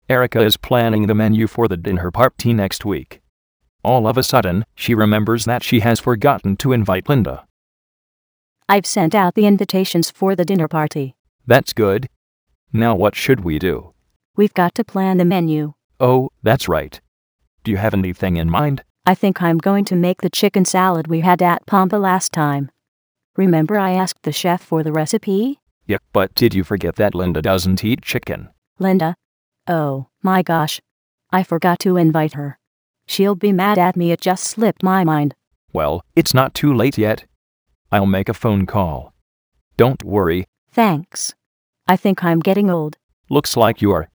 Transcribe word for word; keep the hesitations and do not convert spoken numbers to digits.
Erica is planning the menu for the dinner party next week. All of a sudden, she remembers that she has forgotten to invite Linda. I've sent out the invitations for the dinner party. That's good. Now what should we do? We've got to plan the menu. Oh, that's right. Do you have anything in mind? I think I'm going to make the chicken salad we had at Pampa last time. Remember I asked the chef for the recipe? Yep, but did you forget that Linda doesn't eat chicken? Linda? Oh, my gosh. I forgot to invite her. She'll be mad at me, it just slipped my mind. Well, it's not too late yet. I'll make a phone call. Don't worry. Thanks. I think I'm getting old. Looks like you are.